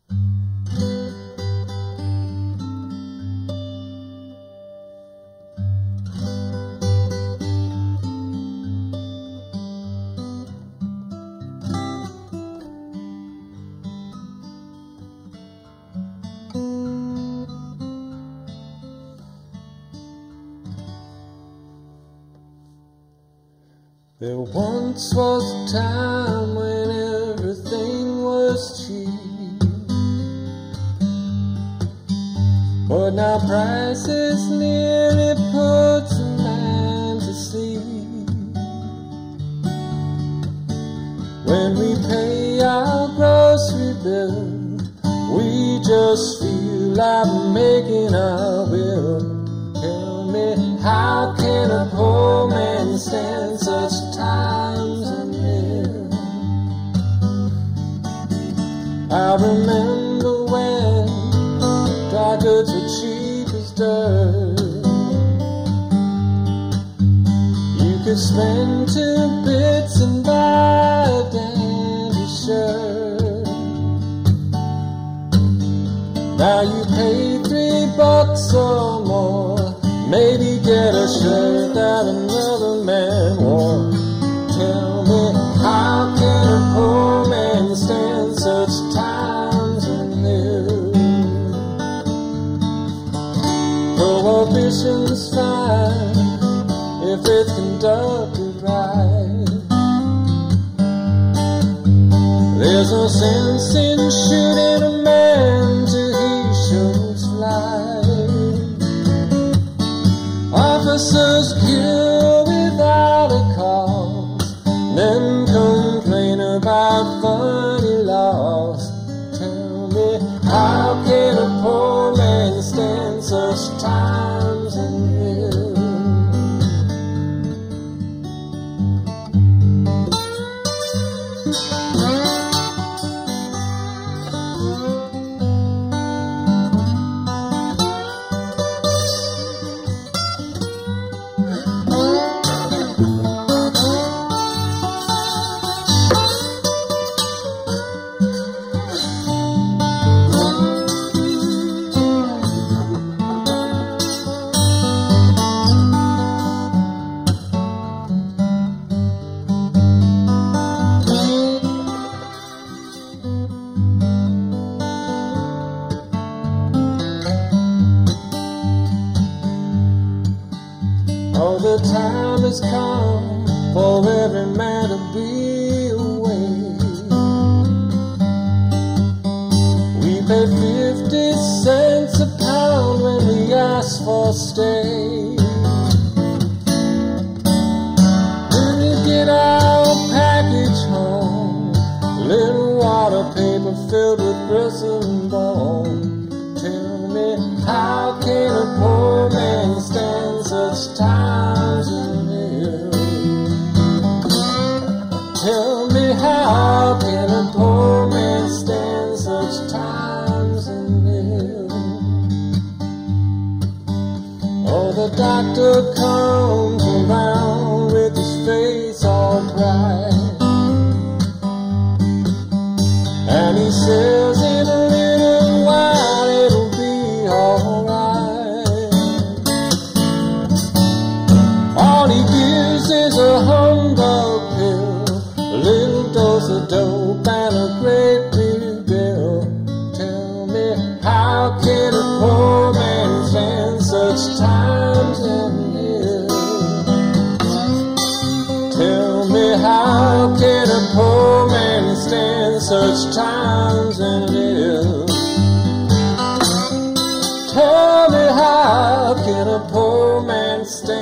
There once was a time when everything was cheap, but now prices nearly puts a man to sleep. When we pay our grocery bill, we just feel like making our will. Tell me, how can a poor man stand such times and live? I remember when dry goods were cheap as dirt. You could spend 2 bits and buy a dandy shirt. Now you pay $3 or more, maybe get a shirt that another man wore. Tell me, how can a poor man stand such times and live? Prohibition's fine if it's conducted right. There's no sense in shooting a man till he shows flight. Officers kill without a cause, then complain about funny laws. Tell me, how can a poor man stand such times and live? Oh, the time has come for every man to be away. We pay 50 cents a pound when we ask for stay. When we get our package home, little water paper filled with gristle and bone. Tell me, how can a poor man stand such times and live? Tell me, how can a poor man stand such times and live? Oh, the doctor comes around with his face all bright, and he says in a little while it'll be alright. All he gives is a humbug pill, a little dose of dope and a great big bill. Tell me, how can a poor man stand such times and live? Tell me, how can a poor man stand such times and live? Tell me, how can a poor man stand